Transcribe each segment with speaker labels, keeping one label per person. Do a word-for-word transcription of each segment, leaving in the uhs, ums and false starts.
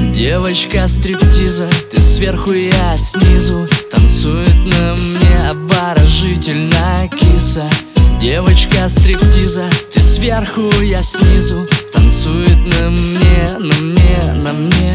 Speaker 1: Девочка стриптиза, ты сверху, я снизу. Танцует на мне обворожительная киса. Девочка стриптиза, ты сверху, я снизу. Танцует на мне, на мне, на мне.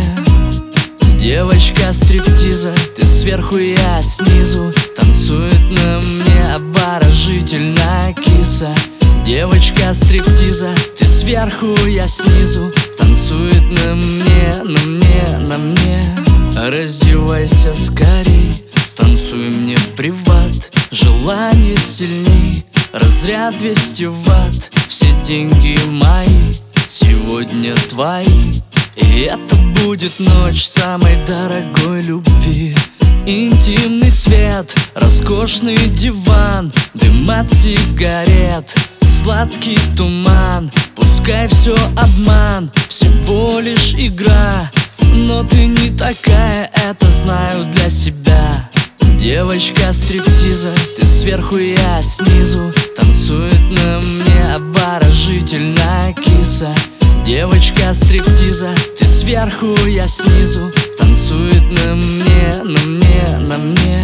Speaker 1: Девочка стриптиза, ты сверху, я снизу. Танцует на мне обворожительная киса. Девочка стриптиза, ты сверху, я снизу. Танцует на мне, на мне, на мне. Раздевайся скорей, станцуй мне приват. Желание сильней, разряд двести ватт. Все деньги мои, сегодня твои. И это будет ночь самой дорогой любви. Интимный свет, роскошный диван, дым от сигарет, сладкий туман. Пускай все обман, всего лишь игра. Но ты не такая, это знаю для себя. Девочка стриптиза, ты сверху, я снизу. Танцует на мне обворожительная киса. Девочка стриптиза, ты сверху, я снизу. Танцует на мне, на мне, на мне.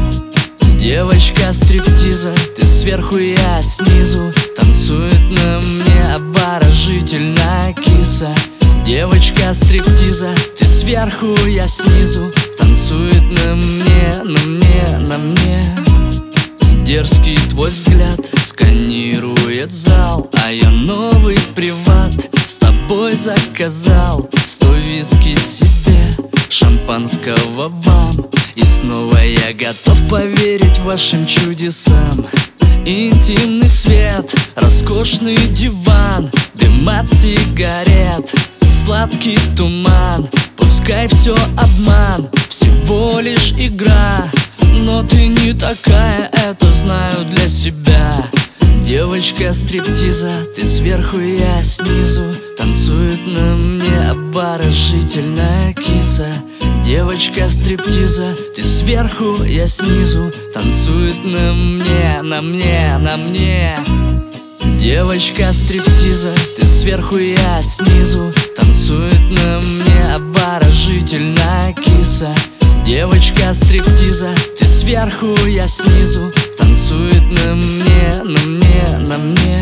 Speaker 1: Девочка стриптиза, ты сверху, я снизу. Танцует на мне обворожительная киса. Девочка стриптиза, ты сверху, я снизу. Танцует на мне, на мне, на мне. Дерзкий твой взгляд сканирует зал, а я новый приват с тобой заказал. Сто виски себе, шампанского вам. И снова я готов поверить вашим чудесам. Интимный свет, роскошный диван, дым от сигарет, сладкий туман. Пускай все обман, всего лишь игра. Но ты не такая, это знаю для себя. Девочка стриптиза, ты сверху, я снизу. Танцует на мне обворожительная киса. Девочка стриптиза, ты сверху, я снизу. Танцует на мне, на мне, на мне. Девочка стриптиза, ты сверху, я снизу. Танцует на мне обворожительная киса. Девочка стриптиза, ты сверху, я снизу. Танцует на мне, на мне, на мне.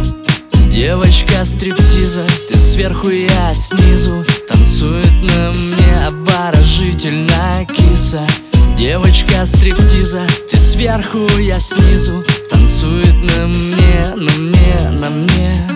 Speaker 1: Девочка стриптиза, ты сверху, я снизу. Танцует на мне обворожительная киса. Девочка стриптиза, ты сверху, я снизу. Танцует на мне, на мне, на мне.